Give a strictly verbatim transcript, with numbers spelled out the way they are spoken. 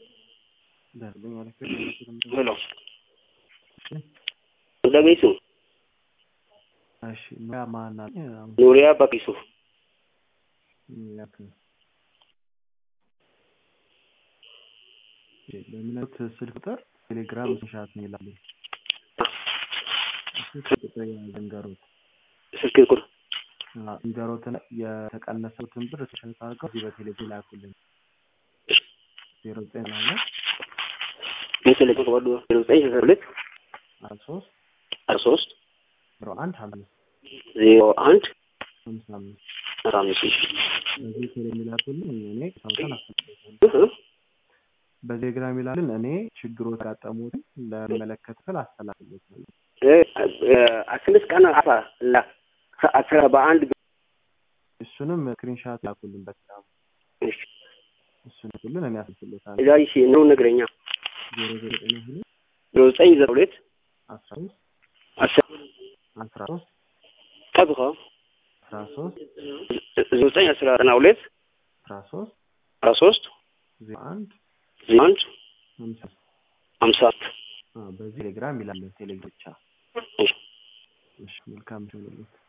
ደርበኛ ለከለ ሄሎ ለቤቱ እሺ ኑሪያ ማና ኑሪያ በቂሱ ያክ ለምንት ስልክ ቁጥር ቴሌግራም ሻት ነው ይላል ስልክ ቁጥር ያንገሩት ስልክ ቁጥር እንገሩት የተቀነሰው ትንብር ተሸንታ አድርገው እዚህ በቴሌግራም ላኩልን ዜሮ ዘጠኝ ሁለት መስለ ተቀበሉ ዜሮ ዘጠኝ ሁለት ሶስት ሶስት ዜሮ አንድ አምስት ዜሮ አንድ አምስት አምስት በዚህ ቴሌግራም ላኩልን እኔ ታውቃለህ አስተላልፋለሁ በቴሌግራም ይላልን እኔ ችግሮች ያጋጠሙት ለመለከት ፈል አስተላልፋለሁ እ አስልስ ቀን አፋ ላ አስራ በአንድ እሱንም ስክሪንሻት ላኩልን በጣም እሺ እሱን ሁሉን እኔ አስልልታለሁ እዛ እሺ ነው ነገረኛ ዜሮ ዘጠኝ ሁለት ዜሮ ዘጠኝ ዜሮ ሁለት አስራ ሶስት አስራ ሶስት ታብኻ አስራ ሶስት ዜሮ ዘጠኝ አስራ ሁለት አስራ ሶስት አስራ ሶስት ዜሮ አንድ ዜሮ አንድ ሃምሳ ሃምሳ አዎ በዚህ ቴሌግራም ይላል ቴሌግራም ብቻ እሺ እሺ መልካም ነው